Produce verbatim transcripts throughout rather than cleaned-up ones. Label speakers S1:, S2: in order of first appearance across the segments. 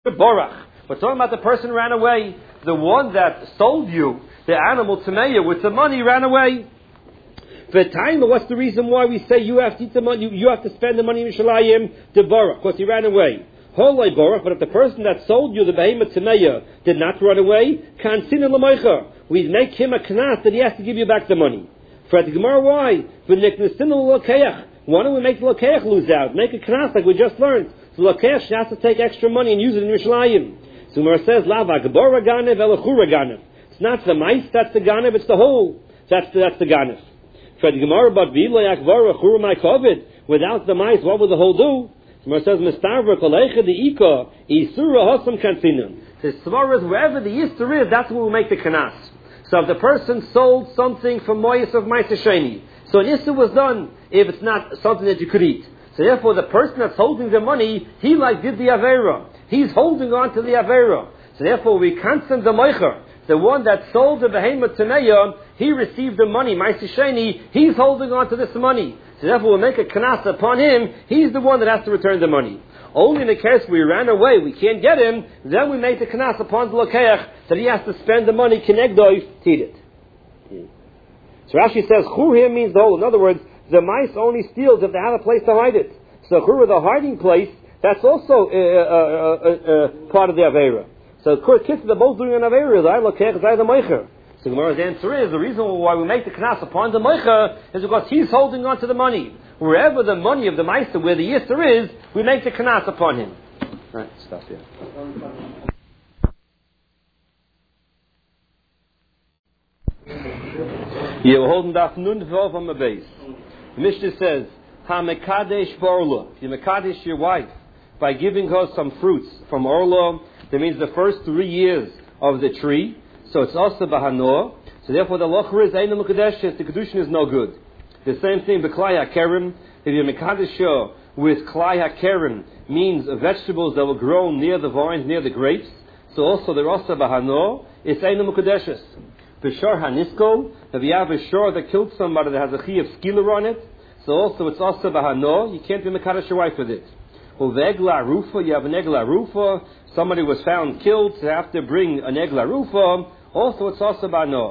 S1: Borach. We're talking about the person who ran away. The one that sold you the animal to Meir with the money ran away. The time, what's the reason why we say you have to eat the money, you, you have to spend the money in Yerushalayim to Borach? Because he ran away. Holoi Borach, but if the person that sold you the behemoth to Meir did not run away, Kansin L'Moicha, we make him a knas that he has to give you back the money. For the Gemara, why? Why don't we make the Lokeach lose out? Make a knas like we just learned. So the Lokeach has to take extra money and use it in Yerushalayim. So Gemara says, Lava Gebora Ganev Elachura Ganev. It's not the mice that's the Ganev, it's the whole. That's the, that's the Ganev. For the Gemara, but without the mice, what would the whole do? Gemara says, Mistavra Kolecha the Ika Isura Hosam Kansinum. The Svar is wherever the Yisur is, that's where we make the Kanas. So if the person sold something from Moyes of Maisa Sheni, so an Yisur was done if it's not something that you could eat. So therefore the person that's holding the money, he like did the Avera. He's holding on to the Avera. So therefore we cancel the Moicher. The one that sold the behemoth to Meir, he received the money, Maisa Sheni, he's holding on to this money. So therefore we'll make a Kanas upon him, he's the one that has to return the money. Only in the case we ran away, we can't get him, then we make the Kanas upon the Lokeach that he has to spend the money, Kinegdoi, to eat it. So Rashi says, Chur here means the whole. In other words, the mice only steals if they have a place to hide it. So Chur, the hiding place, that's also uh, uh, uh, uh, part of the Aveira. So Chur, kids, they're both doing an Aveira. Zay Lokeach, Zay the Moicher. So Gemara's answer is, the reason why we make the Kanas upon the Moicher is because he's holding on to the money. Wherever the money of the Meister, where the Yisr is, we make the Kanas upon him. Alright, stop here. Yeah, we're holding Daf Nun Vov on the base. The Mishnah says, Ha Mekadesh Borla. If you Mekadesh your wife by giving her some fruits from Orla, that means the first three years of the tree, so it's also Bahanoah. So therefore the Locher is Eina Mekadesh, the Kedushin is no good. The same thing, B'Klai HaKerem. If you Mekadesh with Klai HaKerem means vegetables that were grown near the vines, near the grapes, so also the Rasa Bahanoah, it's Eina Mekadeshes. B'Shor HaNiskol, if you have a shor that killed somebody that has a chi of skiller on it, so also it's also Bahanoah, you can't be Mekadesh your wife with it. Or Vegla Rufa, you have an Egla Rufa, somebody was found killed, so you have to bring an Egla Rufa, also it's also Bahanoah.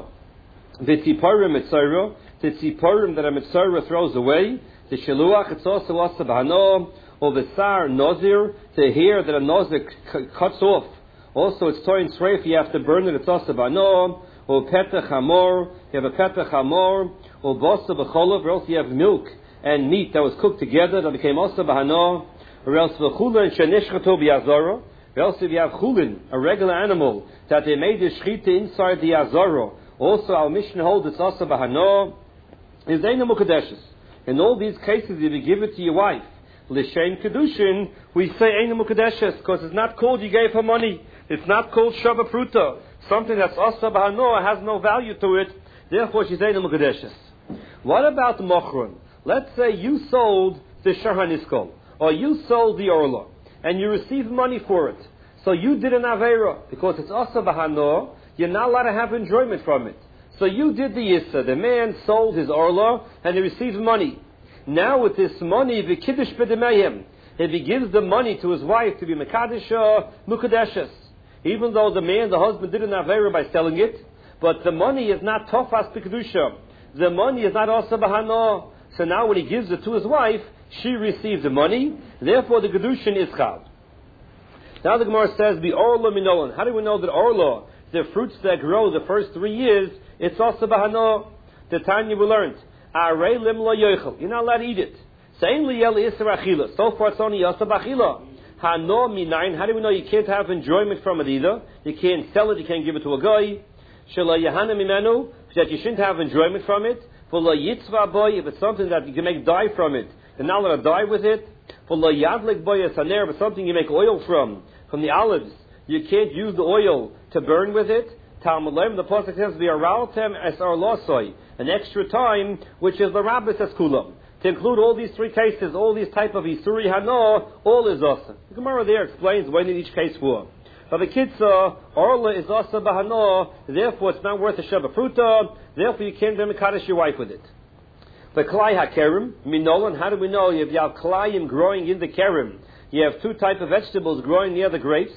S1: V'Tziporim Mitzorah, the Tziporim that a Mitzorah throws away, the Shiluach, it's also also Bahanoah, or the Sar Nozir, the hair that a Nozir c- cuts off, also it's Toyin Sreif, you have to burn it, it's also Bahanoah, or Petach Hamor, you have a Petach Hamor, or Bosa B'Cholov, or else you have milk and meat that was cooked together, that became also Bahanoah, or else V'Chulin Shenishchato B'Yazorah, or else if you have Chulin, a regular animal, that they made the Shchita inside the Yazorah, also our Mishnah holds it's also Bahanoah, is Eina Mukadeshes. In all these cases, if you give it to your wife, L'Shem Kedushin, we say Eina Mukadeshes, because it's not called you gave her money. It's not called Shava Pruta. Something that's Asa Bahanoah has no value to it, therefore she's Eina Mukadeshes. What about Mochron? Let's say you sold the Shahaniskol, or you sold the Orla, and you received money for it. So you did an Aveira, because it's Asa Bahanoah, you're not allowed to have enjoyment from it. So you did the Yissa. The man sold his Orla and he received money. Now with this money, the Kiddush B'Demeim, if he gives the money to his wife to be Mekadesha, Mukadeshes, even though the man, the husband, did an Aveira by selling it, but the money is not Tofas B'Kedusha. The money is not also Bahanoah. So now when he gives it to his wife, she receives the money, therefore the Kedushin is Chal. Now the Gemara says, the Orla Minolan. How do we know that Orla, the fruits that grow the first three years, it's also Bahanoah? The Tanya we learned, Arei lim lo yochel. You're not allowed to eat it. Sein liyel isra achila. So far it's only yasa b'achila. Hano minayin. How do we know you can't have enjoyment from it either? You can't sell it, you can't give it to a guy. Shela yahana mimenu, that you shouldn't have enjoyment from it. For la yitzva boy, if it's something that you can make dye from it, you're not allowed to dye with it. For la yadlik boy asaner, if it's something you make oil from, from the olives, you can't use the oil to burn with it. Talmud Leim, the pasuk says, "V'araltem es arlosoi," an extra time, which is the rabbis eskulam. To include all these three cases, all these type of isuri hano, all is asa. The Gemara there explains when in each case for. But the kitzah, orla is asa bahano, therefore it's not worth a sheva fruta, therefore you can't be mekadosh your wife with it. The klai hakerim, minolan, how do we know? If you have klayim growing in the kerim, you have two type of vegetables growing near the grapes.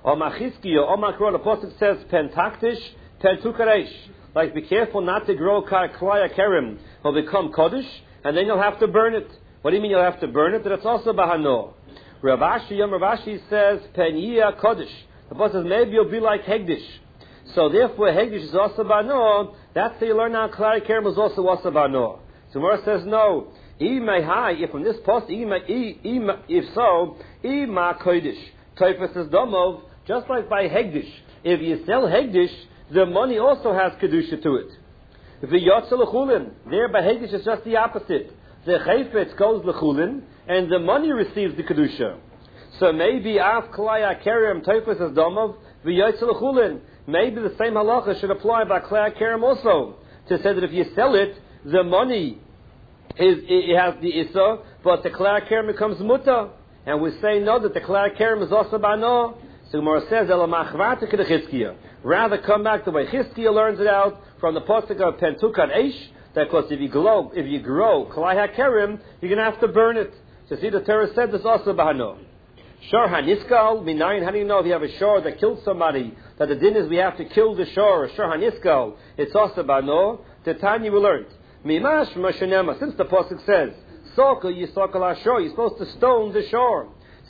S1: Or Machizkiya, or Makro, the Pasuk says, Pen Taktish, Pen Tukaresh. Like, be careful not to grow Klaya Kerim. Will become Kodesh, and then you'll have to burn it. What do you mean you'll have to burn it? That it's also Bahano. Rav Ashi, Yom Rav Ashi says, Pen Yia Kodesh. The Pasuk says, maybe you'll be like Hegdish. So therefore, Hegdish is also Bahano. That's how you learn now Klaya Kerim is also also Bahano. So Gemara says, no. If from this post, if so, Ima Kodesh. Taifas is Domov, just like by Hegdish. If you sell Hegdish, the money also has Kedusha to it. If the Yotze L'chulin, there by Hegdish is just the opposite. The Chayfetz goes L'chulin, and the money receives the Kedusha. So maybe Af Klaya Kerem Taifas is Domov, the Yotze L'chulin. Maybe the same halacha should apply by Klaya Kerem also. To say that if you sell it, the money is, it has the Issa, but the Klaya Kerem becomes Muta. And we say no, that the Klaya Kerem is also Bano. So Gemara says, Ela Machvata Kedechizkiya. Rather come back the way Chizkiya learns it out from the Pasuk of Pentukan Eish, that because if you grow, if you grow Klaya Kerem, you're going to have to burn it. So see, the Torah said this also Bano. Shor Haniskal, Minayin, how do you know if you have a shor that killed somebody, that the din is we have to kill the shor, or Shor Haniskal, it's also Bano. The Tanya we learned. Mimash Mashanema, since the Pasuk says, Soka Yisokal Ashor, you're supposed to stone the shore.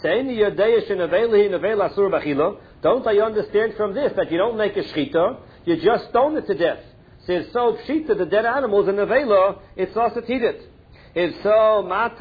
S1: Don't I understand from this that you don't make a shchita, you just stone it to death? Says so pshita, the dead animals in the vela, it's also tidit. If so,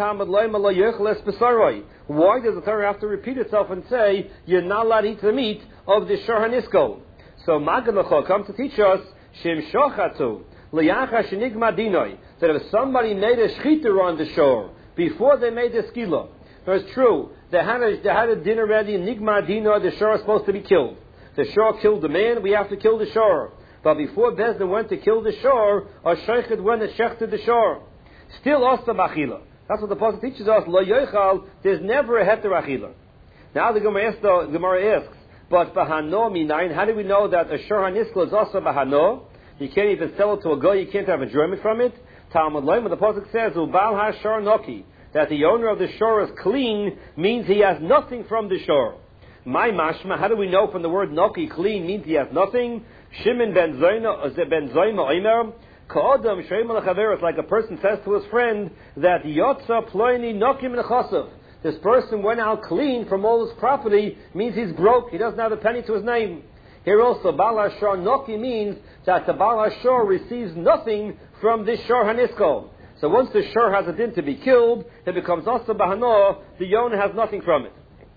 S1: why does the Torah have to repeat itself and say you're not allowed to eat the meat of the shor haniskol? So Magamacho come to teach us Shem Shochatu Liyacha Shenigma Dinoi, that if somebody made a shchita on the shore before they made the skila, it's true. They had a, they had a din already. Nigma Dino, the shore is supposed to be killed. The shore killed the man. We have to kill the shore. But before Bezdin went to kill the shore, a sheikhid went and shechted the shore. Still also bachila. That's what the Pasuk teaches us. Lo yochal. There's never a heter achila. Now the Gemara asks, the Gemara asks, but bahano minayin. How do we know that a shor haniskal is also bahano? You can't even sell it to a guy. You can't have enjoyment from it. Talmud Loim. The Pasuk says, ubal hashor noki. That the owner of the shore is clean means he has nothing from the shore. My mashma, how do we know from the word noki, clean means he has nothing? Shimon ben Zoyma, ben Zoyma Omer, Ka'odam Shreim al-Chaver, it's like a person says to his friend that Yotza ploini nokim nechasav. This person went out clean from all his property, means he's broke, he doesn't have a penny to his name. Here also, Baal HaShor noki means that the Baal HaShor receives nothing from this shor haniskol. So once the shor has a din to be killed, it becomes also bahano, the owner has nothing from it.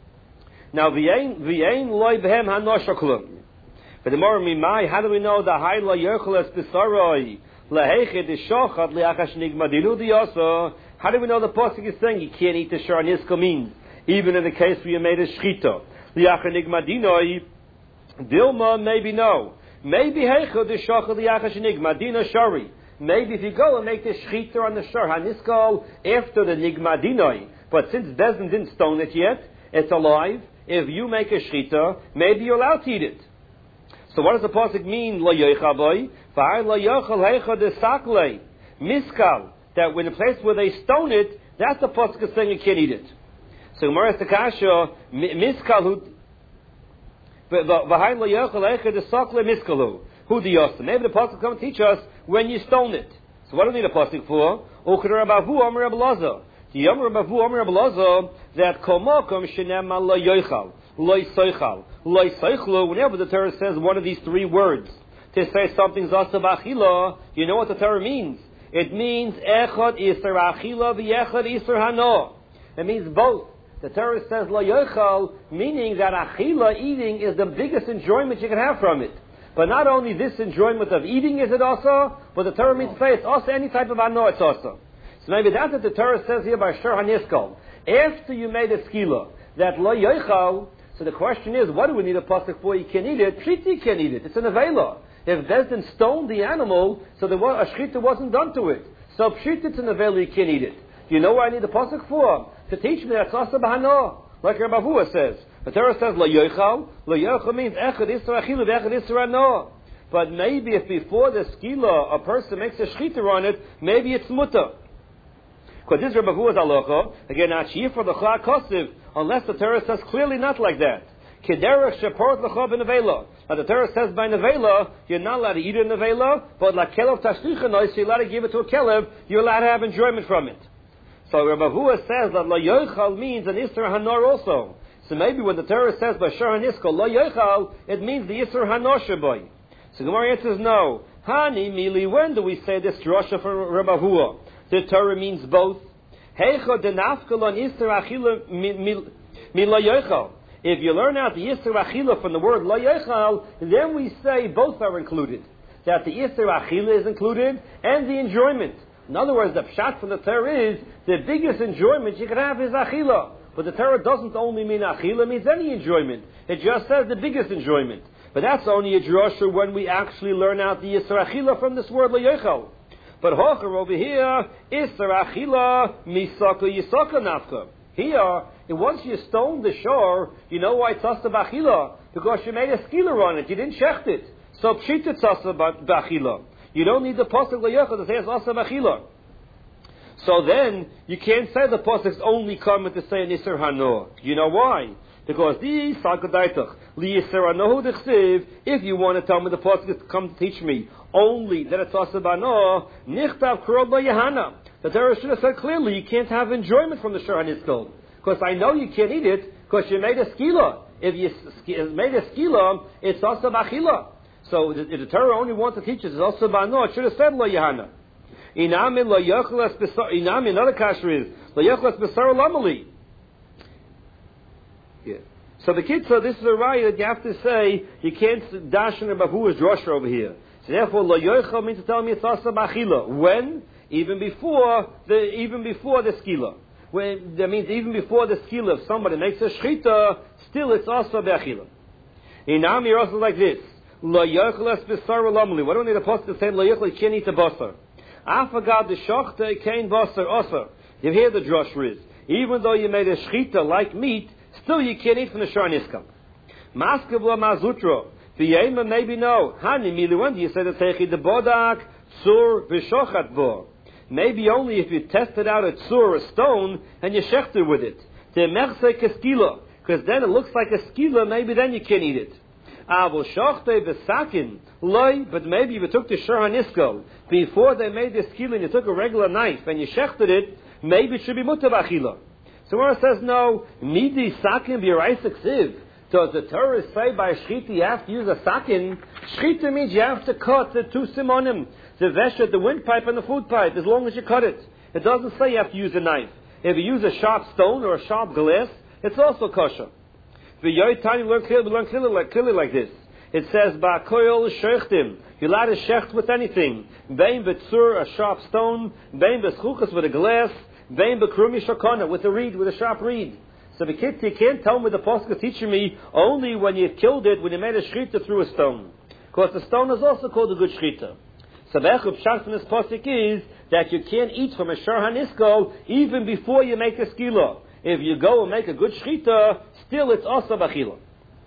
S1: Now, v'yein v'yein loy b'hem hanoshaklum. But the more mimai, how do we know the high lo yerchel es b'saroi lehechet ishochat liachash nigmadilu diyoso? How do we know the pasuk is saying you can't eat the shor nisko means even in the case where you made a shchita liachash nigmadinoi? Dilma, maybe no. Maybe hechel the shochat liachash nigmadino shari. Maybe if you go and make the shchita on the shor haniskal after the nigmadinoi, but since Bezdin didn't stone it yet, it's alive. If you make a shchita, maybe you're allowed to eat it. So what does the pasuk mean? Lo yochaboy, v'ay lo yochal heicha de sakle miskal. That when the place where they stone it, that's the pasuk is saying you can't eat it. So Gemara Stakasha miskal who v'ay lo yochal heicha de sakle miskalu. Who the yosa? Maybe the pasuk come teach us when you stone it. So what do we need a pasuk for? Ukher Rabavu Amar Reb Elazar. The Amar Rabavu Amar Reb Elazar that komokom shenema lo yochal lo soichal lo soichlu. Whenever the Torah says one of these three words to say something's also b'achila, you know what the Torah means? It means echad iser achila v'echad iser hano. It means both. The Torah says lo yochal, meaning that achila, eating, is the biggest enjoyment you can have from it. But not only this enjoyment of eating is it also, but the Torah means to say it's also any type of ano, it's also. So maybe that's what the Torah says here by Shor HaNiskal. After you made a skila, that lo yochal, so the question is, what do we need a pasuk for? You can eat it. Pshiti can eat it. It's an avela. If Bezdin stoned the animal, so the a shchita wasn't done to it. So pshiti, it's an avela, you can eat it. Do you know what I need a pasuk for? To teach me that's also bahano. Like Rabbi Avua says. The Torah says, lo yochal. Lo yochal means echad isra achilu ve'echad isra ano. But maybe if before the skila, a person makes a shchita on it, maybe it's muta. Because this Rabbi Avua's halacha, again, not shir for the chad kosiv, unless the Torah says clearly not like that. Kederach sheport l'cha b'nevela. Now the Torah says by nevela, you're not allowed to eat a nevela, but like kelev tashlicha, so you're allowed to give it to a kelev, you're allowed to have enjoyment from it. So Rabbi Hua says that la yochal means an Isser Hanor also. So maybe when the Torah says by Shar HaNiskal, la yochal, it means the Isser Hanor shabai. So Gemara answers no. Hani mili, when do we say this drasha for Rabbi Hua? The Torah means both. Heicha denafkal on Isser Achila mi la yochal. If you learn out the Isser Achila from the word la yochal, then we say both are included. That the Isser Achila is included and the enjoyment. In other words, the pshat from the Torah is the biggest enjoyment you can have is achila. But the Torah doesn't only mean achila, it means any enjoyment. It just says the biggest enjoyment. But that's only a drasha when we actually learn out the Isser Achila from this word layochal. But hocher over here, Isser Achila misaka yisaka nafka. Here, once you stone the shore, you know why it's asa b'achila? Because you made a skiller on it, you didn't shecht it. So pshit it's asa b'achila. You don't need the pasuk layochal to say it's asa b'achila. So then, you can't say the pasuk's only comment to say an Isser Hano. You know why? Because the Sakadaitach, li Isser Hano d'chsiv, if you want to tell me the pasuk is come to teach me only that it's asa b'ano, nichtav krod layahana. The Torah should have said clearly you can't have enjoyment from the Shar HaNiskal. Because I know you can't eat it because you made a skila. If you made a skila, it's asa b'achila. So if the Torah only wants to teach us it's asa b'ano, it should have said layahana. Inam in la yochlas besar. Inam another kasher is la yochlas besar lamali. Yeah. So the kid said this is a raya that you have to say you can't dash in about who is drasher over here. So therefore la yochal means to tell me it's asa b'achila. When? Even before the even before the skila. When that means even before the skila, if somebody makes a shchita, still it's asa b'achila. Inam you're also like this. La yochlas besar lamali. Why don't we need a pasuk to say la yochal you can't eat the basar? Afagad the shochte kain basar osar. You hear the drasha is even though you made a shchita like meat, still you can't eat from the Shar HaNiskal. Maskevla mazutra. V'yema maybe no. Hani mili when do you say the techi the bodak tzur v'shochat bo? Maybe only if you tested out a tzur, a stone, and you shechter with it. The mechse keskila, because then it looks like a skila. Maybe then you can eat it. Avol shochte v'sakin loy, but maybe if you took the Shar HaNiskal before they made the skila and you took a regular knife and you shechted it, maybe it should be mutar b'achila. So where it says no, midi sakin b'yaraisa ksiv. Does the Torah say by shchita you have to use a sakin? Shchita means you have to cut the two simonim, the veshet, the windpipe, and the food pipe, as long as you cut it. It doesn't say you have to use a knife. If you use a sharp stone or a sharp glass, it's also kosher. The Yoitani learn clearly, learn clearly like, clearly like this. It says, Ba'koyol shechtim. You're allowed to shecht with anything. Bein b'tzur, a sharp stone. Bein b'schuchas, with a glass. Bein b'krumi shakana, with a reed, with a sharp reed. So the kid, you can't tell me the pasuk is teaching me only when you killed it, when you made a shchita through a stone. Because the stone is also called a good shchita. So the echub pshat from this pasuk is that you can't eat from a Shar HaNiskal even before you make a skila. If you go and make a good shchita, still it's asa b'achila.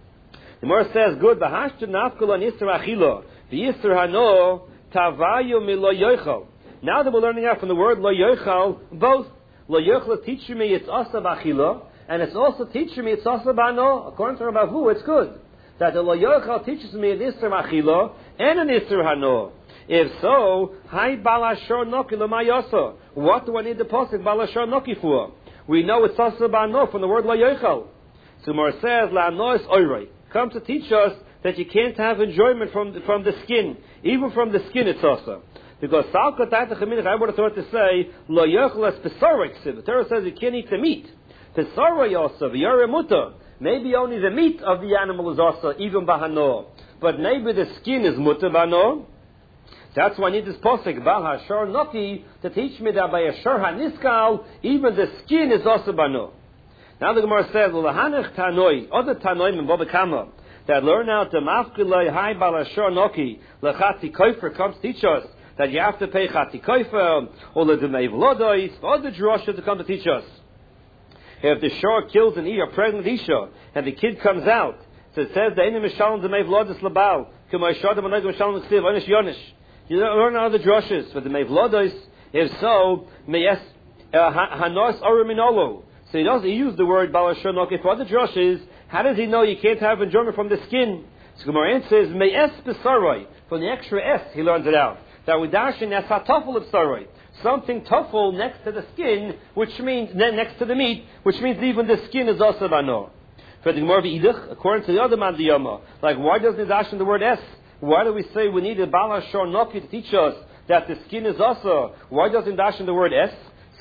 S1: The Gemara says, good, b'hashtu nafkal on Isser Achila, v'Isser Hano, tavayu milo yochal. Now that we're learning out from the word lo yochal, both lo yochal teaching me it's asa b'achila, and it's also teaching me it's asa b'ano. According to Rabbi Hu, it's good. That the lo yochal teaches me an Isser Achila and an Isser Hano. If so, hai balashor noki l'mayasa. What do I need the pasuk balashor noki for? We know it's asa b'ano from the word lo yochal. So Gemara says, la'anois oirei. Come to teach us that you can't have enjoyment from the, from the skin. Even from the skin it's asa. Because Salka Taita Chaminich, I would have thought to say, Lo Yochlas Pesarek. The Torah says you can't eat the meat. Pesarek asa, v'yare muta. Maybe only the meat of the animal is asa, even bahano. But maybe the skin is muta bahano. That's why I need this posik, Bal HaShar Noki, to teach me that by a Shar HaNiskal, even the skin is asa bahano. Now the Gemara says, L'hanech tanoi, other tanoim in Baba Kama, that learn out the mafkilai hai balashor noki, l'chati koifer comes to teach us that you have to pay chati koifer, or the demei v'lodois, other drosha to come to teach us. If the shor kills an a pregnant isha, and the kid comes out, so it says, the enim mishalom demei v'lodois labal, k'may shodam anagim mishalom l'ksiv, onish yonish. You learn other droshes for the demei v'lodois, if so, meyes, hanos oriminolo. So he doesn't use the word balashon. Okay, for other drushes, How does he know you can't have enjoyment from the skin? So Gemara says, Me'es b'saroi. From the extra S, he learns it out. That we dash in as hatafel of saroi. Something tafel next to the skin, which means, next to the meat, which means even the skin is also bano. For the Gemara v'idich, according to the other man diyama, like why doesn't he dash in the word S? Why do we say we need a bala shor noki to teach us that the skin is also? Why doesn't he dash in the word S?